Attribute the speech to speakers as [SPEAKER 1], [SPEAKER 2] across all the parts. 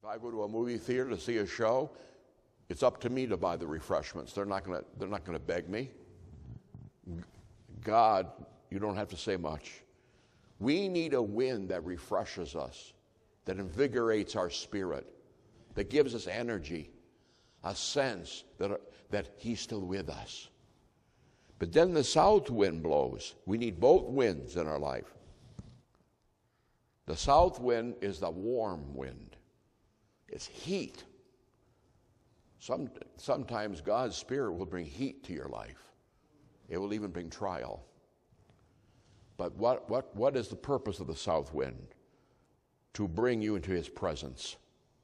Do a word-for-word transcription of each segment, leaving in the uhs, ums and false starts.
[SPEAKER 1] I go to a movie theater to see a show, it's up to me to buy the refreshments. They're not going to they're not going to beg me. God, you don't have to say much. We need a wind that refreshes us, that invigorates our spirit, that gives us energy, a sense that, that he's still with us. But then the south wind blows. We need both winds in our life. The south wind is the warm wind. It's heat. Some, sometimes God's Spirit will bring heat to your life. It will even bring trial. But what, what, what is the purpose of the south wind? To bring you into his presence.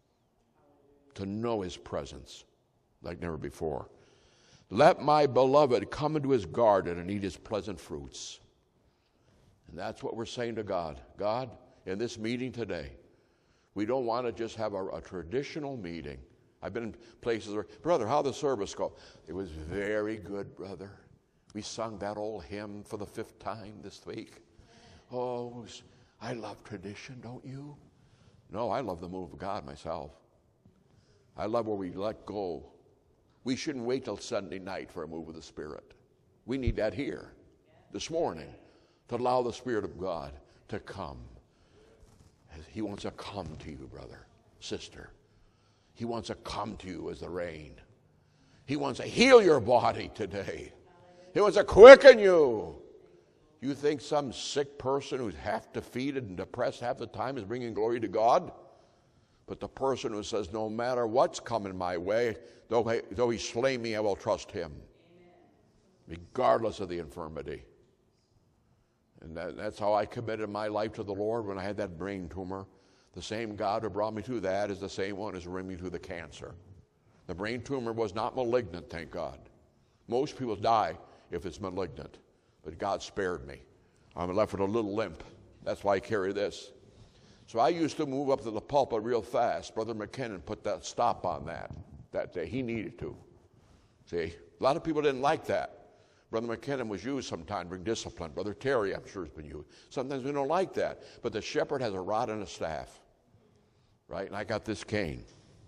[SPEAKER 1] To know his presence like never before. Let my beloved come into his garden and eat his pleasant fruits. And that's what we're saying to God. God, in this meeting today, we don't want to just have a, a traditional meeting. I've been in places where, brother, how'd the service go? It was very good, brother. We sung that old hymn for the fifth time this week. Oh, I love tradition, don't you? No, I love the move of God myself. I love where we let go. We shouldn't wait till Sunday night for a move of the Spirit. We need that here, this morning, to allow the Spirit of God to come. He wants to come to you, brother, sister. He wants to come to you as the rain. He wants to heal your body today. He wants to quicken you. You think some sick person who's half defeated and depressed half the time is bringing glory to God? But the person who says, no matter what's coming my way, though he, though he slay me, I will trust him. Amen. Regardless of the infirmity. And that, that's how I committed my life to the Lord when I had that brain tumor. The same God who brought me through that is the same one who's bringing me through the cancer. The brain tumor was not malignant, thank God. Most people die if it's malignant. But God spared me. I'm left with a little limp. That's why I carry this. So I used to move up to the pulpit real fast. Brother McKinnon put that stop on that that day. He needed to. See, a lot of people didn't like that. Brother McKinnon was used sometimes to bring discipline. Brother Terry, I'm sure, has been used. Sometimes we don't like that. But the shepherd has a rod and a staff. Right? And I got this cane.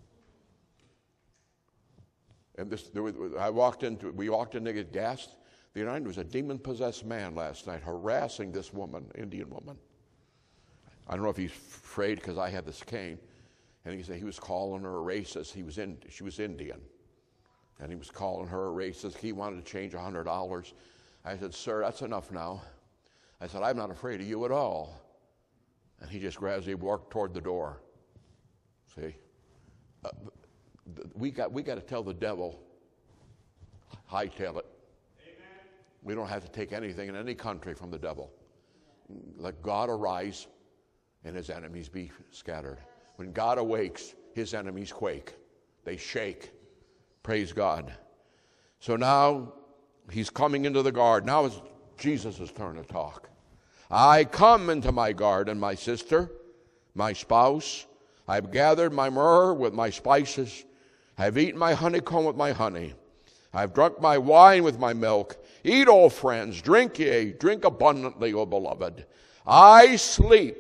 [SPEAKER 1] And this, there was, I walked into, we walked in to get gas. The United was a demon-possessed man last night harassing this woman, Indian woman. I don't know if he's afraid because I had this cane. And he said he was calling her a racist. He was in, she was Indian. And he was calling her a racist. He wanted to change one hundred dollars. I said, sir, that's enough now. I said, I'm not afraid of you at all. And he just gradually walked toward the door. See? Uh, we got, we got to tell the devil, hightail it. Amen. We don't have to take anything in any country from the devil. Let God arise and his enemies be scattered. When God awakes, his enemies quake. They shake. Praise God. So now he's coming into the garden. Now it's Jesus' turn to talk. I come into my garden, my sister, my spouse. I've gathered my myrrh with my spices. I've eaten my honeycomb with my honey. I've drunk my wine with my milk. Eat, O friends, drink ye, drink abundantly, O beloved. I sleep,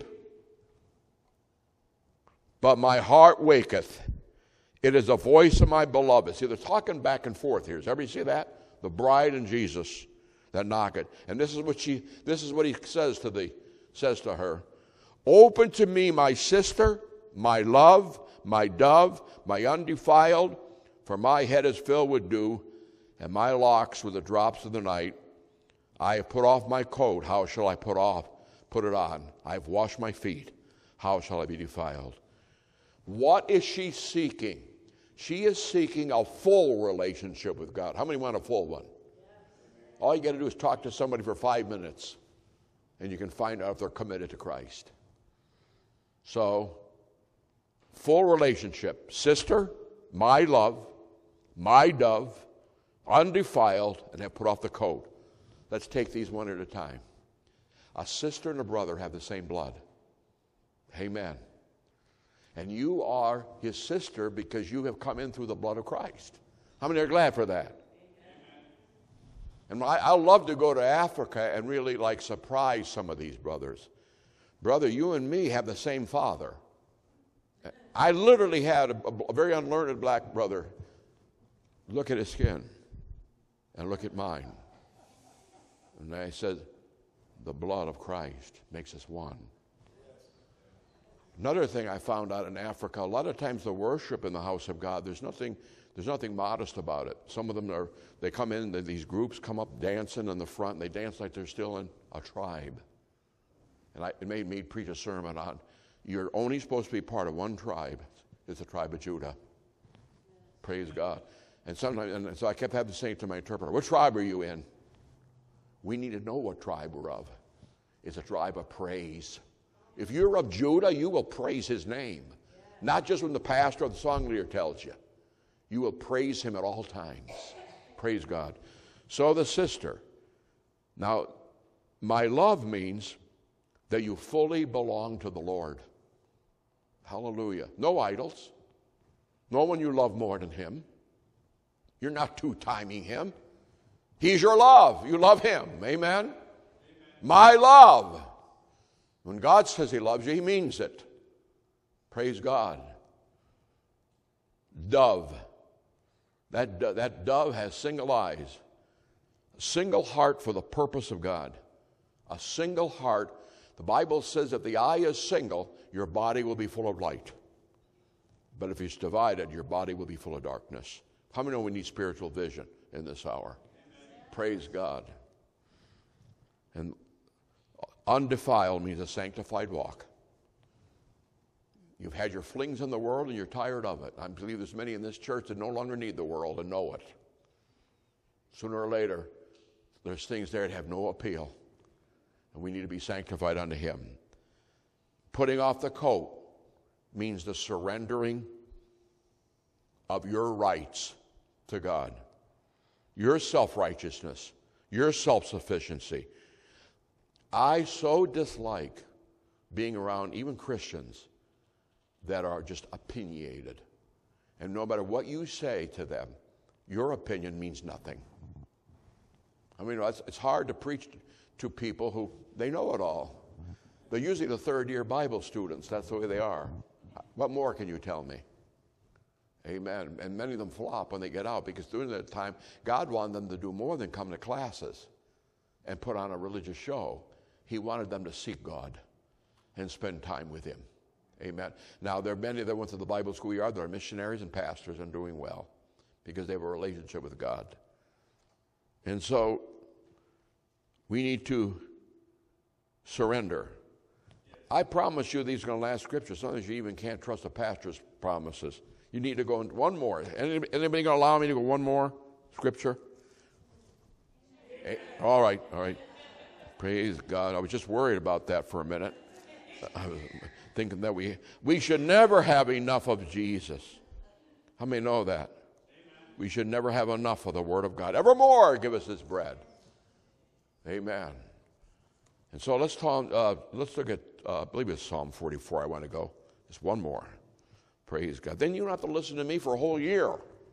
[SPEAKER 1] but my heart waketh. It is the voice of my beloved. See, they're talking back and forth here. Does everybody see that? The bride and Jesus that knock it. And this is what she, this is what he says to the, says to her. Open to me, my sister, my love, my dove, my undefiled, for my head is filled with dew, and my locks with the drops of the night. I have put off my coat. How shall I put off, put it on? I have washed my feet. How shall I be defiled? What is she seeking? She is seeking a full relationship with God. How many want a full one? All you got to do is talk to somebody for five minutes, and you can find out if they're committed to Christ. So, full relationship. Sister, my love, my dove, undefiled, and have put off the coat. Let's take these one at a time. A sister and a brother have the same blood. Amen. And you are his sister because you have come in through the blood of Christ. How many are glad for that? Amen. And I, I love to go to Africa and really like surprise some of these brothers. Brother, you and me have the same father. I literally had a, a very unlearned black brother look at his skin and look at mine. And I said, the blood of Christ makes us one. Another thing I found out in Africa, a lot of times the worship in the house of God, there's nothing, there's nothing modest about it. Some of them are, they come in, these groups come up dancing in the front, and they dance like they're still in a tribe. And I, it made me preach a sermon on, you're only supposed to be part of one tribe. It's the tribe of Judah. Praise God. And sometimes, and so I kept having to say to my interpreter, what tribe are you in? We need to know what tribe we're of. It's a tribe of praise. If you're of Judah, you will praise his name. Not just when the pastor or the song leader tells you. You will praise him at all times. Praise God. So the sister. Now, my love means that you fully belong to the Lord. Hallelujah. No idols. No one you love more than him. You're not two-timing him. He's your love. You love him. Amen? Amen. My love. When God says he loves you, he means it. Praise God. Dove. That, that dove has single eyes. A single heart for the purpose of God. A single heart. The Bible says if the eye is single, your body will be full of light. But if it's divided, your body will be full of darkness. How many know we need spiritual vision in this hour? Amen. Praise God. And undefiled means a sanctified walk. You've had your flings in the world and you're tired of it. I believe there's many in this church that no longer need the world and know it. Sooner or later, there's things there that have no appeal. And we need to be sanctified unto him. Putting off the coat means the surrendering of your rights to God. Your self-righteousness, your self-sufficiency. I so dislike being around even Christians that are just opinionated. And no matter what you say to them, your opinion means nothing. I mean, it's, it's hard to preach to people who, they know it all. They're usually the third-year Bible students. That's the way they are. What more can you tell me? Amen. And many of them flop when they get out because during that time, God wanted them to do more than come to classes and put on a religious show. He wanted them to seek God and spend time with him. Amen. Now, there are many that went to the Bible school yard. There are missionaries and pastors and doing well because they have a relationship with God. And so we need to surrender. I promise you these are going to last scriptures. Sometimes you even can't trust a pastor's promises. You need to go into one more. Anybody, anybody going to allow me to go one more scripture? Hey, all right, all right. Praise God. I was just worried about that for a minute. I was thinking that we we should never have enough of Jesus. How many know that? Amen. We should never have enough of the Word of God. Evermore give us this bread. Amen. And so let's talk, uh, let's look at, uh, I believe it's Psalm forty-four I want to go. Just one more. Praise God. Then you don't have to listen to me for a whole year.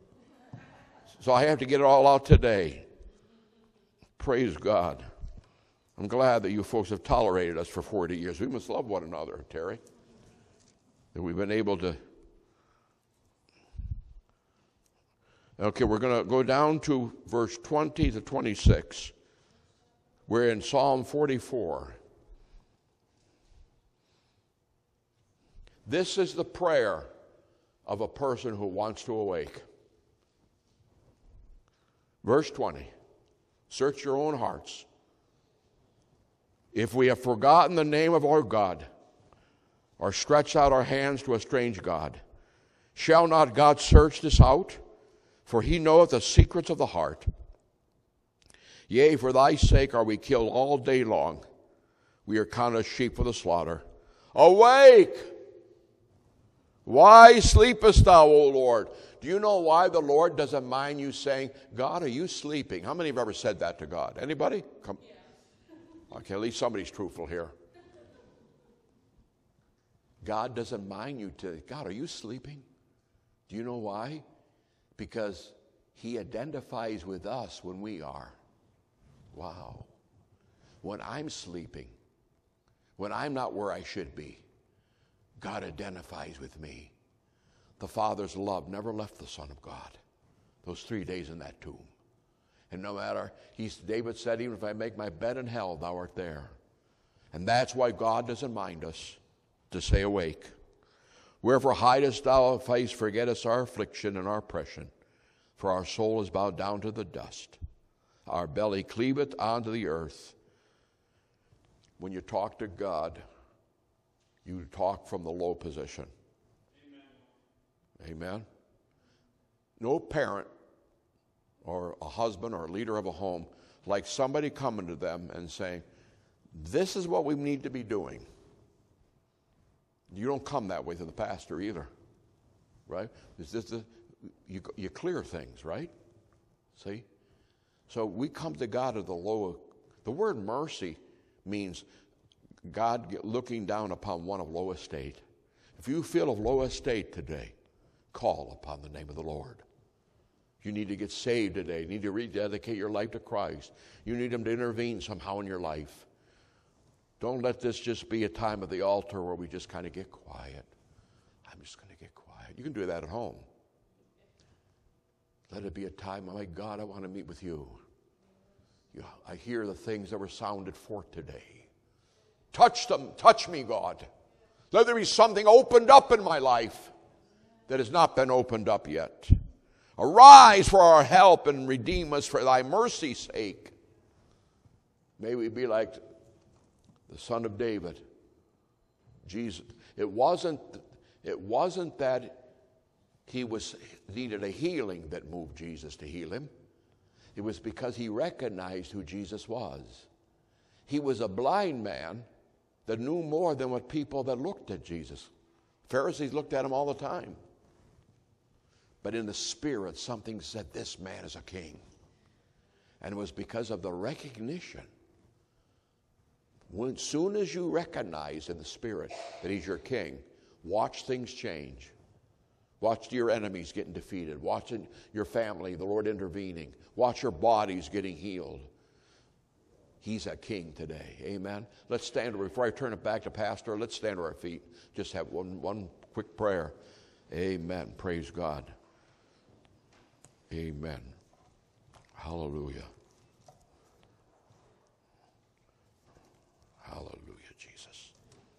[SPEAKER 1] So I have to get it all out today. Praise God. I'm glad that you folks have tolerated us for forty years. We must love one another, Terry. That we've been able to. Okay, we're going to go down to verse twenty to twenty-six. We're in Psalm forty-four. This is the prayer of a person who wants to awake. Verse twenty. Search your own hearts. If we have forgotten the name of our God, or stretched out our hands to a strange God, shall not God search this out? For he knoweth the secrets of the heart. Yea, for thy sake are we killed all day long. We are counted as sheep for the slaughter. Awake! Why sleepest thou, O Lord? Do you know why the Lord doesn't mind you saying, God, are you sleeping? How many have ever said that to God? Anybody? Come. Okay, at least somebody's truthful here. God doesn't mind you to, God, are you sleeping? Do you know why? Because he identifies with us when we are. Wow. When I'm sleeping, when I'm not where I should be, God identifies with me. the Father's love never left the Son of God those three days in that tomb. And no matter, he's, David said, even if I make my bed in hell, thou art there. And that's why God doesn't mind us to stay awake. Wherefore hidest thou thy face, forgettest our affliction and our oppression. For our soul is bowed down to the dust. Our belly cleaveth unto the earth. When you talk to God, you talk from the low position. Amen. Amen. No parent or a husband or a leader of a home like somebody coming to them and saying, this is what we need to be doing. You don't come that way to the pastor either, right? Is this the, you, you clear things, right? See? So we come to God at the low. The word mercy means God looking down upon one of low estate. If you feel of low estate today, call upon the name of the Lord. You need to get saved today. You need to rededicate your life to Christ. You need Him to intervene somehow in your life. Don't let this just be a time at the altar where we just kind of get quiet. I'm just going to get quiet. You can do that at home. Let it be a time, oh my God, I want to meet with you. you. I hear the things that were sounded forth today. Touch them. Touch me, God. Let there be something opened up in my life that has not been opened up yet. Arise for our help and redeem us for thy mercy's sake. May we be like the son of David. Jesus. It wasn't, it wasn't that he was needed a healing that moved Jesus to heal him. It was because he recognized who Jesus was. He was a blind man that knew more than what people that looked at Jesus. Pharisees looked at him all the time. But in the spirit, something said, this man is a king. And it was because of the recognition. As soon as you recognize in the spirit that he's your king, watch things change. Watch your enemies getting defeated. Watch your family, the Lord intervening. Watch your bodies getting healed. He's a king today. Amen. Let's stand. Before I turn it back to Pastor, let's stand to our feet. Just have one, one quick prayer. Amen. Praise God. Amen. Hallelujah. Hallelujah, Jesus.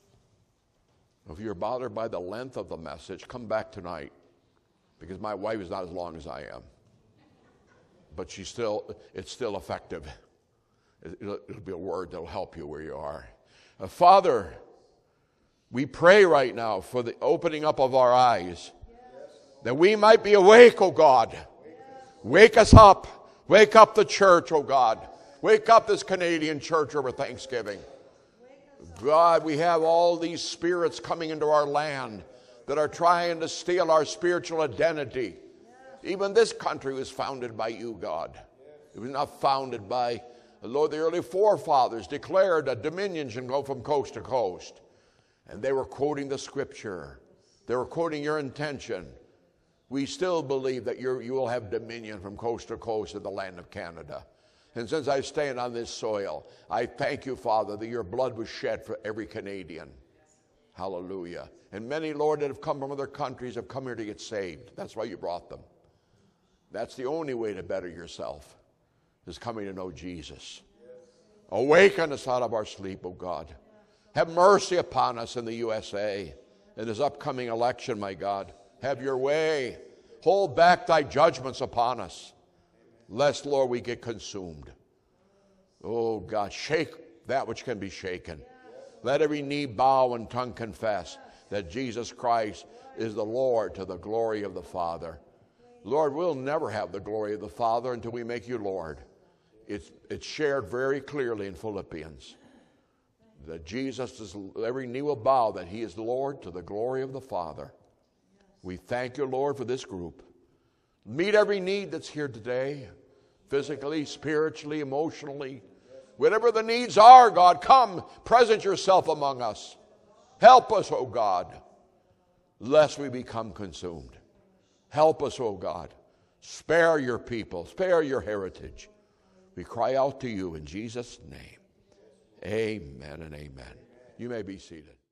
[SPEAKER 1] If you're bothered by the length of the message, come back tonight, because my wife is not as long as I am. But she's still, it's still effective. It'll, it'll be a word that'll help you where you are. Uh, Father, we pray right now for the opening up of our eyes, that we might be awake, oh God. Wake us up. Wake up the church, oh God. Wake up this Canadian church over Thanksgiving. God, we have all these spirits coming into our land that are trying to steal our spiritual identity. Even this country was founded by you, God. It was not founded by, Lord, the early forefathers declared a dominion should go from coast to coast. And they were quoting the scripture. They were quoting your intention. We still believe that you're, you will have dominion from coast to coast in the land of Canada. And since I stand on this soil, I thank you, Father, that your blood was shed for every Canadian. Hallelujah. And many, Lord, that have come from other countries have come here to get saved. That's why you brought them. That's the only way to better yourself, is coming to know Jesus. Awaken us out of our sleep, oh God. Have mercy upon us in the U S A, in this upcoming election, my God. Have your way. Hold back thy judgments upon us, lest, Lord, we get consumed. Oh, God, shake that which can be shaken. Let every knee bow and tongue confess that Jesus Christ is the Lord, to the glory of the Father. Lord, we'll never have the glory of the Father until we make you Lord. It's, it's shared very clearly in Philippians that Jesus is, every knee will bow that he is the Lord, to the glory of the Father. We thank you, Lord, for this group. Meet every need that's here today, physically, spiritually, emotionally. Whatever the needs are, God, come, present yourself among us. Help us, oh God, lest we become consumed. Help us, oh God. Spare your people, spare your heritage. We cry out to you in Jesus' name. Amen and amen. You may be seated.